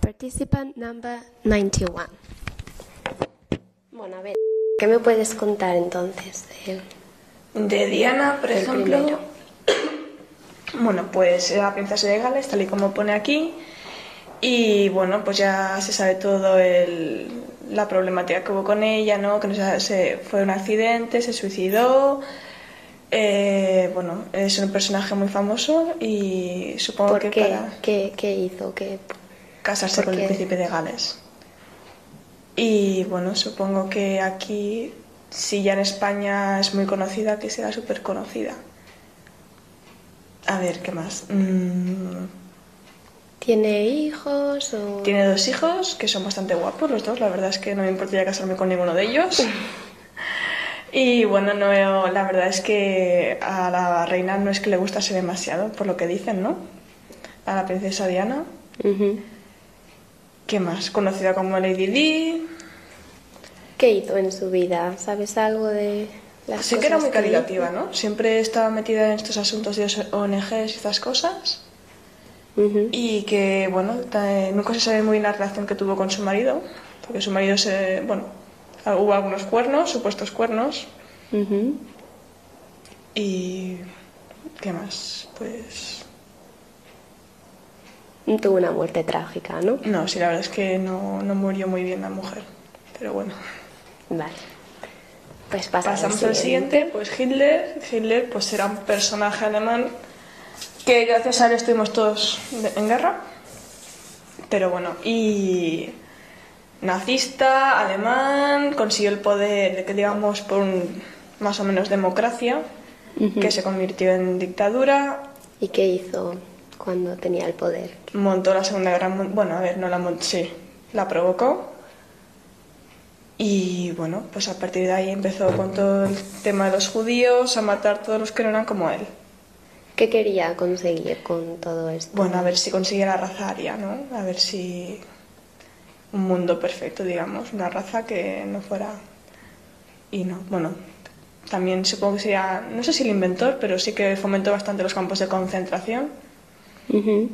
Participant number 91. Bueno, a ver, ¿qué me puedes contar entonces de Diana, por ejemplo? primero? Bueno, pues era la princesa de Gales, tal y como pone aquí. Y bueno, pues ya se sabe todo la problemática que hubo con ella, ¿no? Que fue un accidente, se suicidó. Bueno, es un personaje muy famoso y supongo ¿Por que qué? para ¿Qué hizo? casarse ¿Por con el qué? príncipe de Gales. Y bueno, supongo que aquí, si ya en España es muy conocida, que será súper conocida. A ver, ¿qué más? ¿Tiene hijos o...? Tiene 2 hijos, que son bastante guapos los dos. La verdad es que no me importaría casarme con ninguno de ellos. Y bueno, no, la verdad es que a la reina no es que le gustase demasiado, por lo que dicen, ¿no? A la princesa Diana. Ujú. ¿Qué más? Conocida como Lady Di. ¿Qué hizo en su vida? ¿Sabes algo de las Sé que era cosas muy caritativa, hizo? ¿no? Siempre estaba metida en estos asuntos de ONGs y estas cosas. Ujú. Y que, bueno, nunca se sabe muy bien la relación que tuvo con su marido, porque su marido bueno, hubo algunos cuernos, supuestos cuernos. Ujú. Y... ¿qué más? Pues... Tuvo una muerte trágica, ¿no? no, sí, la verdad es que no murió muy bien la mujer. Pero bueno. Vale. Pues Pasamos al siguiente, pues Hitler. Hitler pues era un personaje alemán que gracias a él estuvimos todos en guerra. Pero bueno, y nazista, alemán, consiguió el poder, que digamos, por más o menos democracia, que se convirtió en dictadura. ¿Y qué hizo cuando tenía el poder? Montó la Segunda Guerra Mundial. Bueno, a ver, no la montó, sí, la provocó. Y bueno, pues a partir de ahí empezó con todo el tema de los judíos, a matar a todos los que no eran como él. ¿Qué quería conseguir con todo esto? Bueno, a ver si conseguía la raza aria, ¿no? A ver si un mundo perfecto, digamos, una raza que no fuera... Y no, bueno, también supongo que sería, no sé si el inventor, pero sí que fomentó bastante los campos de concentración. Ujú.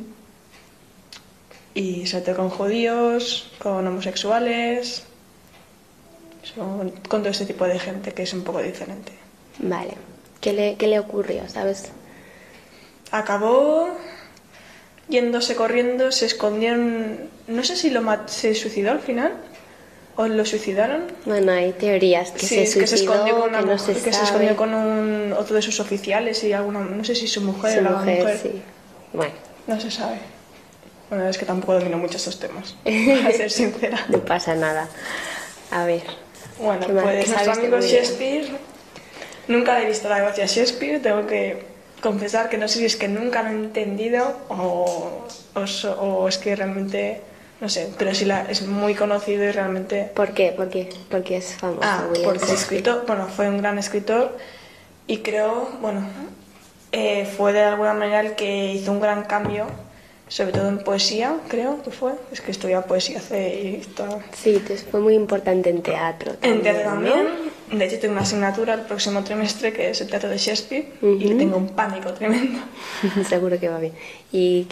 Y sobre todo con judíos, con homosexuales, con todo este tipo de gente que es un poco diferente. Vale. ¿Qué le ocurrió, sabes? Acabó yéndose corriendo, se escondieron, no sé si se suicidó al final o lo suicidaron. Bueno, hay teorías que Sí, se es que se suicidó, escondió con una que no mujer, se que se sabe. escondió con otro de sus oficiales y alguna, no sé si su mujer Su era la mujer, mujer. sí. Bueno, No se sabe. Bueno, es que tampoco domino mucho estos temas, para ser sincera. no pasa nada. A ver. Bueno, ¿qué más? pues ¿Qué nuestro sabes de amigo William? Shakespeare, nunca le he visto la gracia a Shakespeare, tengo que confesar que no sé si es que nunca lo he entendido o es que realmente, no sé, pero sí es muy conocido y realmente... ¿Por qué? Porque es famoso William porque es Shakespeare. escritor, bueno, fue un gran escritor y creo, bueno, fue de alguna manera el que hizo un gran cambio, sobre todo en poesía, creo que fue. Es que estudiaba poesía hace... Sí, entonces fue muy importante en teatro también, En teatro también. ¿no? De hecho, tengo una asignatura el próximo trimestre que es el teatro de Shakespeare y Ujú. le tengo un pánico tremendo. Seguro que va bien. ¿Y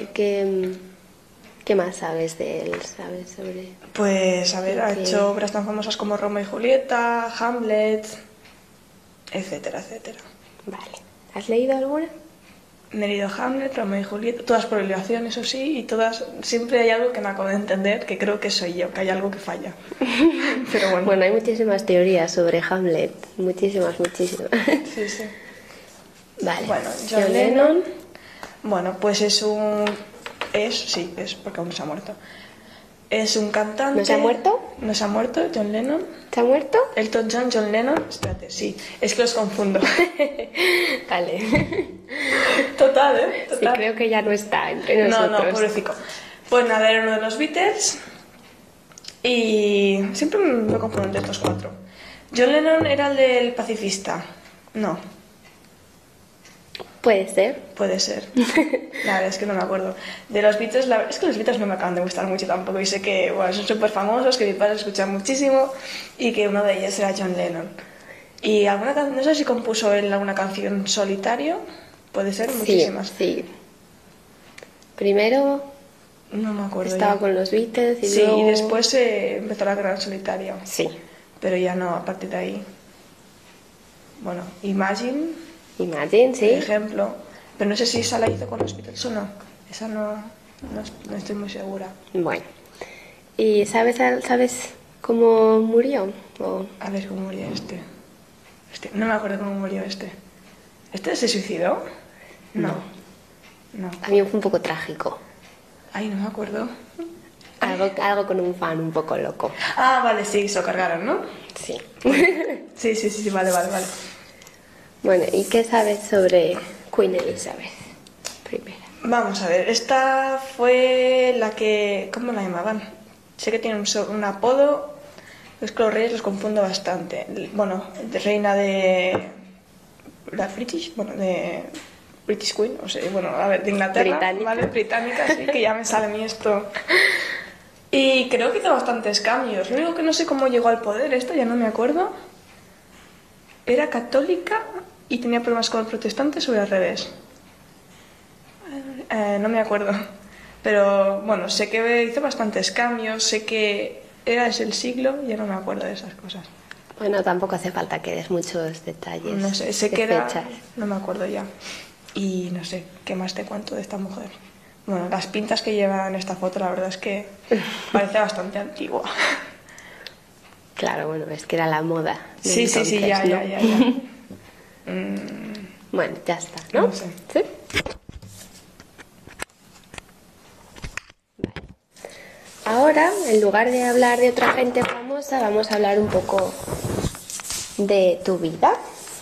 qué más sabes de él? ¿Sabes sobre...? Pues, a ver, ha Ok. hecho obras tan famosas como Romeo y Julieta, Hamlet, etcétera, etcétera. Vale. ¿Has leído alguna? Me he leído Hamlet, Romeo y Julieta, todas por obligación, eso sí, y todas, siempre hay algo que no acabo de entender, que creo que soy yo, que hay algo que falla. Pero bueno. Bueno, hay muchísimas teorías sobre Hamlet. Muchísimas. Sí, sí. Vale. Bueno, John Lennon. Bueno, pues es porque aún no se ha muerto. Es un cantante. ¿No se ha muerto? No se ha muerto, John Lennon. ¿Se ha muerto? Elton John, John Lennon. Espérate, sí, es que los confundo. Vale. Total, ¿eh? Sí, Total. creo que ya no está entre No, nosotros. pobrecito. Pues nada, era uno de los Beatles. Y siempre me confundo entre estos 4. John Lennon era el del pacifista. No, Puede ser. puede ser. La verdad es que no me acuerdo. De los Beatles, es que los Beatles no me acaban de gustar mucho tampoco. Y sé que bueno, son súper famosos, que mi padre escucha muchísimo y que uno de ellos era John Lennon. Y alguna no sé si compuso él alguna canción solitario. Puede ser, muchísimas. Sí. Primero No me acuerdo Estaba ya. con los Beatles y Sí, luego... y después empezó la carrera en solitario. Sí, Pero ya no, a partir de ahí. Bueno, Imagine, Imagine, por sí. ejemplo. Pero no sé si esa la hizo con los Beatles o no. Esa no estoy muy segura. Bueno, ¿y sabes cómo murió? ¿O A ver cómo murió este. No me acuerdo cómo murió este. ¿Este se suicidó? No. No. también fue un poco trágico? Ay, no me acuerdo. Algo con un fan un poco loco. Ah, vale, sí, se lo cargaron, ¿no? Sí. Sí, vale. Bueno, ¿y qué sabes sobre Queen Elizabeth I? Vamos a ver, esta fue la que... ¿Cómo la llamaban? Sé que tiene un apodo, es que los reyes los confundo bastante. Bueno, de reina de... La British, bueno, de... British Queen, o sea, bueno, a ver, de Inglaterra, Británica. ¿vale? Británica, sí, que ya me sale a mí esto. Y creo que hizo bastantes cambios. Lo único que no sé cómo llegó al poder, esto ya no me acuerdo. ¿Era católica y tenía problemas con los protestantes o era al revés? No me acuerdo. Pero bueno, sé que hizo bastantes cambios, sé que era ese el siglo, ya no me acuerdo de esas cosas. Bueno, tampoco hace falta que des muchos detalles. No sé, sé de que era... fechas. No me acuerdo ya. Y no sé, ¿qué más te cuento de esta mujer? Bueno, las pintas que lleva en esta foto, la verdad es que parece bastante antigua. Claro, bueno, es que era la moda. de Sí, entonces, ya. ¿no? Mm, Bueno, ya está, ¿no? No sé. ¿Sí? Ahora, en lugar de hablar de otra gente famosa, vamos a hablar un poco de tu vida.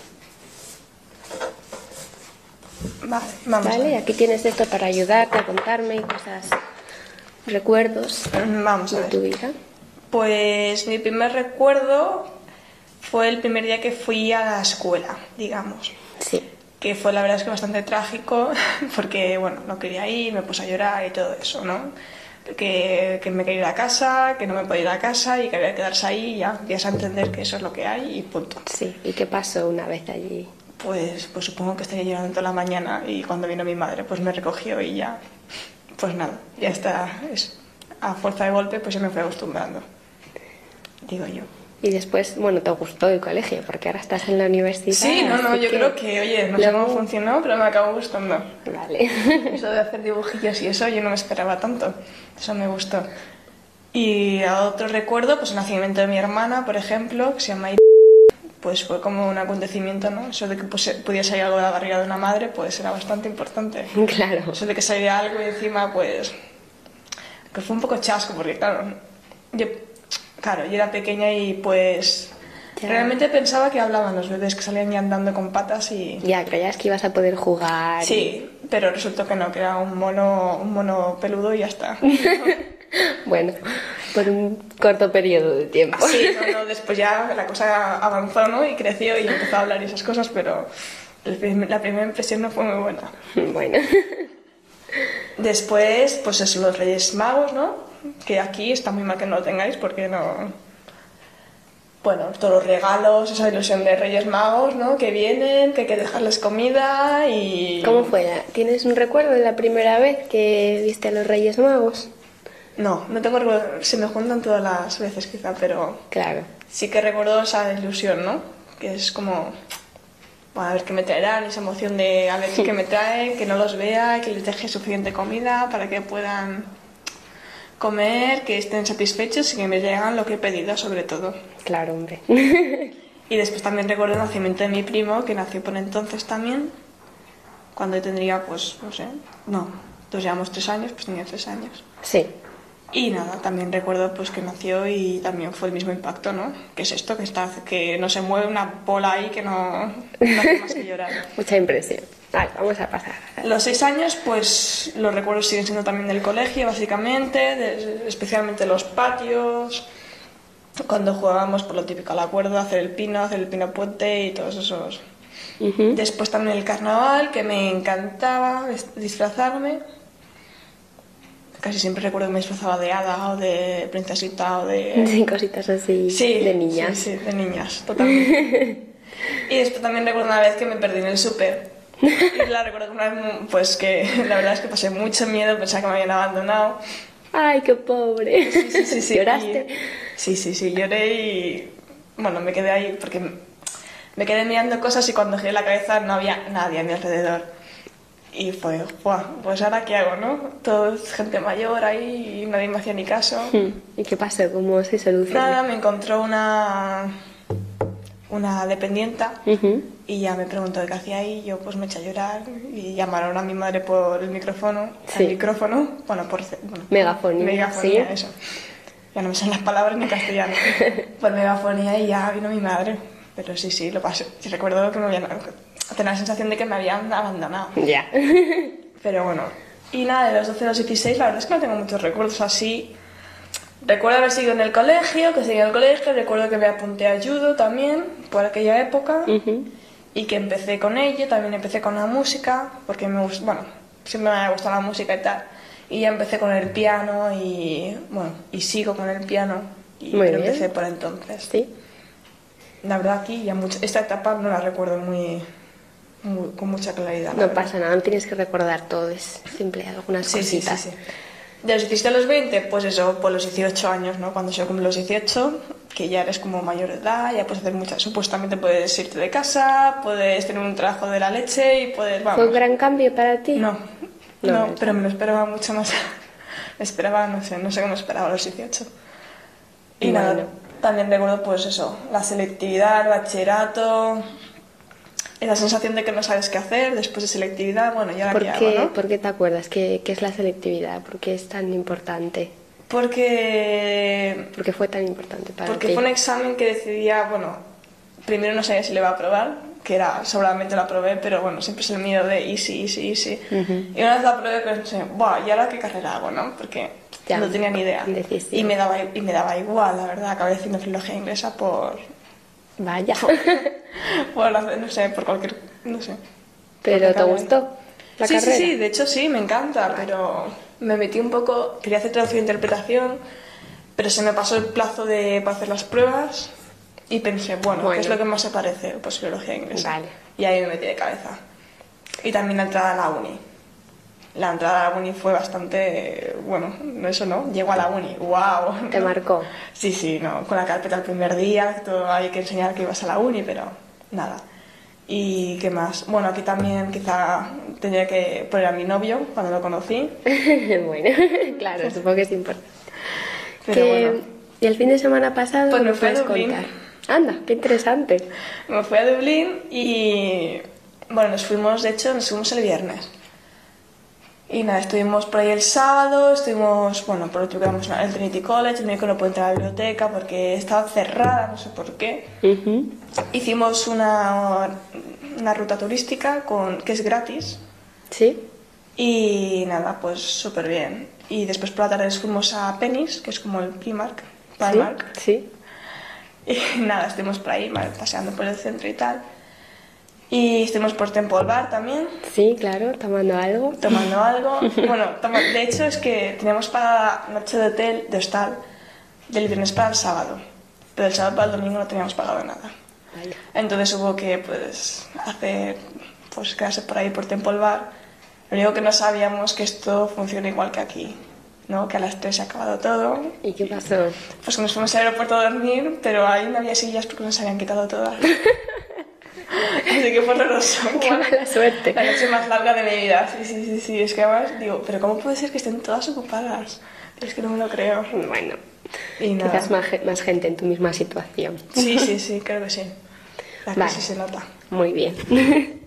vale, vamos a ¿Vale? ver. Aquí tienes esto para ayudarte a contarme cosas, recuerdos Vamos a de ver. tu vida. Pues mi primer recuerdo fue el primer día que fui a la escuela, digamos. Sí. Que fue la verdad es que bastante trágico, porque bueno, no quería ir, me puse a llorar y todo eso, ¿no? Que me quería ir a casa, que no me podía ir a casa y que había que quedarse ahí y ya empiezas a entender que eso es lo que hay y punto. Sí. ¿Y qué pasó una vez allí? Pues supongo que estaría llorando toda la mañana y cuando vino mi madre pues me recogió y ya, pues nada, ya está, a fuerza de golpe pues ya me fui acostumbrando, digo yo. Y después, bueno, te gustó el colegio, porque ahora estás en la universidad. Sí, no, así yo creo que, oye, no sé luego- cómo funcionó, pero me acabó gustando. Vale. Eso de hacer dibujillos y eso yo no me esperaba tanto, eso me gustó. Y a otro recuerdo, pues el nacimiento de mi hermana, por ejemplo, que se llama pues fue como un acontecimiento, ¿no? Eso de que pudiera salir algo de la barriga de una madre, pues era bastante importante. Claro. Eso de que saliera algo y encima, pues... Que fue un poco chasco, porque yo era pequeña y pues... Ya. Realmente pensaba que hablaban los bebés, que salían ya andando con patas y... Ya, creías que ibas a poder jugar. Sí, pero resultó que no, que era un mono peludo y ya está. Bueno, por un corto periodo de tiempo. Sí, no, después ya la cosa avanzó, ¿no? Y creció y empezó a hablar y esas cosas, pero la primera impresión no fue muy buena. Bueno. Después, pues eso, los Reyes Magos, ¿no? Que aquí está muy mal que no lo tengáis porque no... Bueno, todos los regalos, esa ilusión de Reyes Magos, ¿no? Que vienen, que hay que dejarles comida y... ¿Cómo fue? ¿Tienes un recuerdo de la primera vez que viste a los Reyes Magos? No tengo recuerdo, se me juntan todas las veces quizá, pero Claro. sí que recuerdo esa ilusión, ¿no? Que es como, bueno, a ver qué me traerán, esa emoción de a ver qué me traen, que no los vea, que les deje suficiente comida para que puedan comer, que estén satisfechos y que me llegan lo que he pedido sobre todo. Claro, hombre. Y después también recuerdo el nacimiento de mi primo, que nació por entonces también, cuando yo tendría, pues, no sé, entonces llevamos 3 años, pues tenía 3 años. Sí. Y nada, también recuerdo pues que nació y también fue el mismo impacto, ¿no? ¿Qué es esto? Que no se mueve una bola ahí que no hace más que llorar. Mucha impresión. Vale, vamos a pasar. Los 6 años, pues los recuerdos siguen siendo también del colegio, básicamente, especialmente los patios, cuando jugábamos por lo típico a la cuerda, hacer el pino puente y todos esos. Ujú. Después también el carnaval, que me encantaba disfrazarme. Casi siempre recuerdo que me disfrazaba de hada o de princesita o de... Sí, cositas así de niñas. Sí, de niñas, totalmente. Y después también recuerdo una vez que me perdí en el súper. Y la recuerdo una vez, pues que la verdad es que pasé mucho miedo, pensaba que me habían abandonado. Ay, qué pobre. Sí. ¿Lloraste? Sí, lloré y bueno, me quedé ahí porque me quedé mirando cosas y cuando giré la cabeza no había nadie a mi alrededor. Y fue, "Buah, pues ahora qué hago, ¿no? Todo es gente mayor ahí y nadie me hacía ni caso". ¿Y qué pasó? ¿Cómo se solucionó? Nada, me encontró una dependienta Ujú. y ya me preguntó qué hacía ahí. Yo pues me eché a llorar y llamaron a mi madre por el micrófono. Sí. El micrófono, bueno, bueno, Megafonía, megafonía, sí. eso. Ya no me salen las palabras ni castellano. Por megafonía y ya vino mi madre. Pero sí, lo pasé. Y recuerdo que tenía la sensación de que me habían abandonado. Ya. Pero bueno. Y nada, de los 12 a los 16, la verdad es que no tengo muchos recuerdos así. Recuerdo haber seguido en el colegio, recuerdo que me apunté a judo también, por aquella época, Ujú. y que empecé con ello, también empecé con la música, porque siempre me ha gustado la música y tal. Y ya empecé con el piano y, bueno, y sigo con el piano, Muy pero bien. empecé por entonces. Sí. La verdad aquí ya esta etapa no la recuerdo con mucha claridad. la No verdad. pasa nada, no tienes que recordar todo, es simple algunas Sí. cositas. De los 17 a los 20, pues eso, pues los 18 años, ¿no? Cuando se cumplen los 18, que ya eres como mayor de edad, ya puedes hacer muchas. Supuestamente puedes irte de casa, puedes tener un trabajo de la leche y puedes, ¿Fue un vamos. gran cambio para ti? No, ¿verdad? pero me lo esperaba mucho más. Me esperaba, no sé qué me esperaba a los 18. Y Bueno. nada, también recuerdo, pues eso, la selectividad, el bachillerato, esa sensación de que no sabes qué hacer después de selectividad, bueno, ¿y ahora ¿Por qué qué, hago, no? ¿Por qué te acuerdas? ¿Qué es la selectividad? ¿Por qué es tan importante? Porque ¿Por qué fue tan importante para Porque ti? fue un examen que decidía, bueno, primero no sabía si le iba a aprobar, que era, seguramente lo aprobé, pero bueno, siempre es el miedo de easy. Ujú. Y una vez lo aprobé, pensé, buah, ¿y ahora qué carrera hago, no? Porque Ya, no tenía ni idea. indecisión. Y me daba igual, la verdad, acabé haciendo filología inglesa Vaya. no sé, por cualquier, no sé. ¿Pero Porque te acabé- gustó la sí, carrera? Sí, de hecho sí, me encanta, pero me metí un poco, quería hacer traducción e interpretación, pero se me pasó el plazo para hacer las pruebas y pensé, bueno, ¿qué es lo que más se parece? Pues filología inglesa. Vale. Y ahí me metí de cabeza. Y también la entrada a la uni. La entrada a la uni fue bastante, bueno, eso no, llego a la uni, wow. ¿Te marcó? Sí, no, con la carpeta el primer día, todo hay que enseñar que ibas a la uni, pero nada. ¿Y qué más? Bueno, aquí también quizá tenía que poner a mi novio cuando lo conocí. Bueno, claro, supongo que es importante. Pero bueno. ¿Y el fin de semana pasado Pues me me fui a puedes Dublín. contar? Anda, qué interesante. Me fui a Dublín y bueno, nos fuimos el viernes. Y nada, estuvimos por ahí el sábado, por otro quedamos en el Trinity College, el único no pude entrar a la biblioteca porque estaba cerrada, no sé por qué. Ujú. Hicimos una ruta turística que es gratis ¿Sí? y nada, pues súper bien. Y después por la tarde fuimos a Penny's, que es como el Primark. Sí. Y nada, estuvimos por ahí paseando por el centro y tal. Y estuvimos por Temple Bar también, Sí, claro, tomando algo. tomando algo. Bueno, de hecho es que teníamos para noche de hostal del viernes para el sábado. Pero el sábado para el domingo no teníamos pagado nada. Vaya. Entonces hubo que quedarse por ahí por Temple Bar. Lo único que no sabíamos que esto funciona igual que aquí, ¿no? Que a las 3 se ha acabado todo. ¿Y qué pasó? Pues que nos fuimos al aeropuerto a dormir, pero ahí no había sillas porque nos habían quitado todas. Así que fue horroroso. Qué mala suerte. La noche más larga de mi vida. Sí. Es que además digo, pero ¿cómo puede ser que estén todas ocupadas? Es que no me lo creo. Bueno, Y nada. quizás más gente en tu misma situación. Sí, creo que sí. La Vale. crisis se nota. Muy bien.